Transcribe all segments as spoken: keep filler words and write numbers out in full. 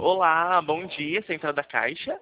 Olá, bom dia, Central da Caixa.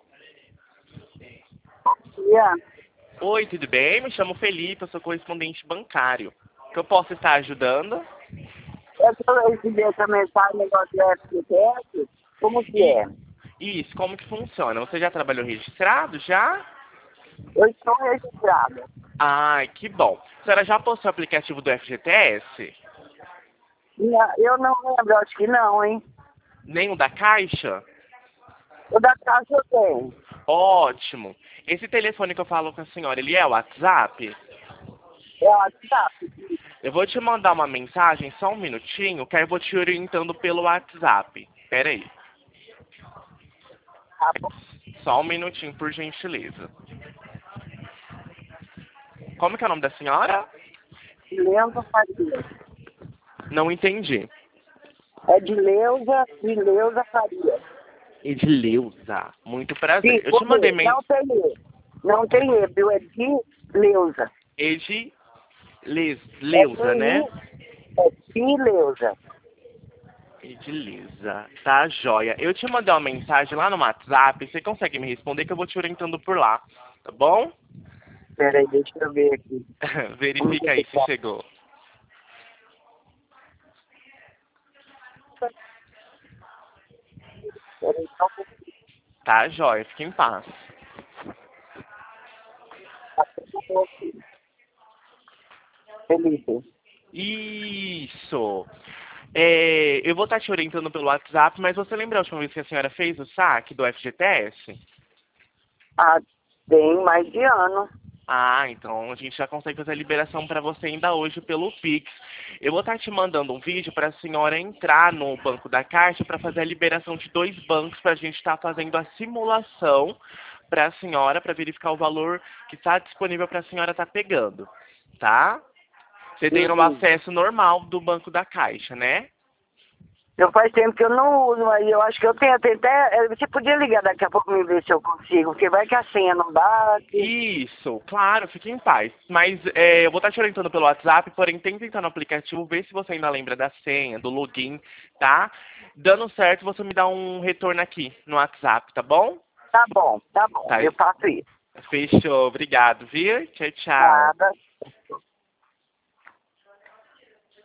Yeah. Oi, tudo bem? Me chamo Felipe, eu sou correspondente bancário. Que eu posso estar ajudando? Eu tô recebendo essa mensagem, negócio do F G S, como que E é? isso, como que funciona? Você já trabalhou registrado, já? Eu estou registrada. Ai, que bom. A senhora já postou o aplicativo do F G T S? Minha- Eu não lembro, acho que não, hein? Nem o da Caixa? O da casa eu tenho. Ótimo. Esse telefone que eu falo com a senhora, ele é o WhatsApp? É o WhatsApp. Eu vou te mandar uma mensagem, só um minutinho, que aí eu vou te orientando pelo WhatsApp. Pera aí. Tá bom. Só um minutinho, por gentileza. Como que é o nome da senhora? De Leusa Faria. Não entendi. É de Leusa e Leusa Faria. Edileuza. Muito prazer. Sim, Eu te por mandei quê? mensagem. Não tem E. Não tem E, viu? É de Leusa. É Edileuza, de né? I, é de Leusa. Edileuza. Tá, joia. Eu te mandei uma mensagem lá no WhatsApp. Você consegue me responder que eu vou te orientando por lá. Tá bom? Pera aí, deixa eu ver aqui. Vamos Verifica ver se aí se tá. chegou. Pera aí, só um Tá, joia. Fique em paz. pouquinho. Felipe. Isso. É, eu vou estar te orientando pelo WhatsApp, mas você lembra a última vez que a senhora fez o saque do F G T S? Ah, tem mais de ano. Ah, então a gente já consegue fazer a liberação para você ainda hoje pelo Pix. Eu vou estar te mandando um vídeo para a senhora entrar no banco da Caixa para fazer a liberação de dois bancos para a gente estar fazendo a simulação para a senhora, para verificar o valor que está disponível para a senhora estar pegando, tá? Você tem um Uhum. acesso normal do banco da Caixa, né? Eu faz tempo que eu não uso, mas eu acho que eu tenho até. eh, Você podia ligar daqui a pouco me ver se eu consigo, porque vai que a senha não bate. Isso, claro, fique em paz. Mas é, eu vou estar te orientando pelo WhatsApp, porém tenta entrar no aplicativo, ver se você ainda lembra da senha, do login, tá? Dando certo, você me dá um retorno aqui no WhatsApp, tá bom? Tá bom, tá bom, Tá, eu faço isso. fechou, obrigado, viu? Tchau, tchau. Nada.